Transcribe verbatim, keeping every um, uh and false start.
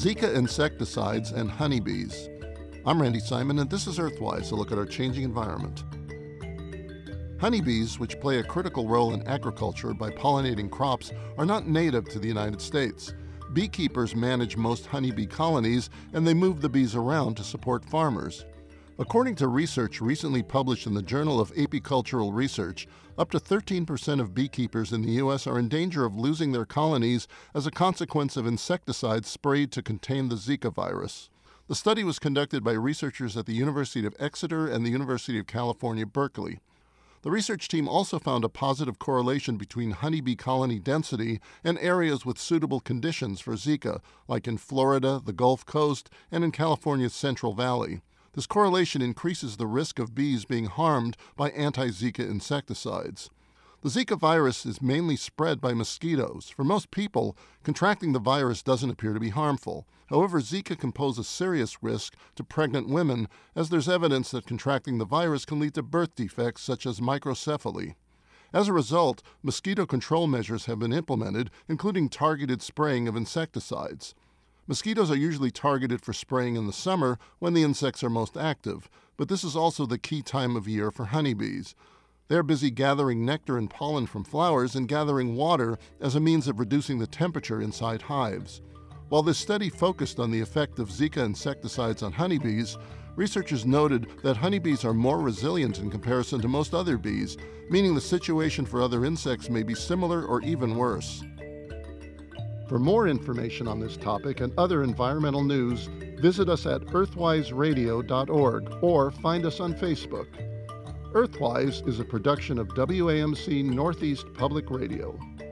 Zika insecticides and honeybees. I'm Randy Simon, and this is Earthwise, a look at our changing environment. Honeybees, which play a critical role in agriculture by pollinating crops, are not native to the United States. Beekeepers manage most honeybee colonies, and they move the bees around to support farmers. According to research recently published in the Journal of Apicultural Research, up to thirteen percent of beekeepers in the U S are in danger of losing their colonies as a consequence of insecticides sprayed to contain the Zika virus. The study was conducted by researchers at the University of Exeter and the University of California, Berkeley. The research team also found a positive correlation between honeybee colony density and areas with suitable conditions for Zika, like in Florida, the Gulf Coast, and in California's Central Valley. This correlation increases the risk of bees being harmed by anti-Zika insecticides. The Zika virus is mainly spread by mosquitoes. For most people, contracting the virus doesn't appear to be harmful. However, Zika can pose a serious risk to pregnant women, as there's evidence that contracting the virus can lead to birth defects such as microcephaly. As a result, mosquito control measures have been implemented, including targeted spraying of insecticides. Mosquitoes are usually targeted for spraying in the summer when the insects are most active, but this is also the key time of year for honeybees. They're busy gathering nectar and pollen from flowers and gathering water as a means of reducing the temperature inside hives. While this study focused on the effect of Zika insecticides on honeybees, researchers noted that honeybees are more resilient in comparison to most other bees, meaning the situation for other insects may be similar or even worse. For more information on this topic and other environmental news, visit us at earthwise radio dot org or find us on Facebook. Earthwise is a production of W A M C Northeast Public Radio.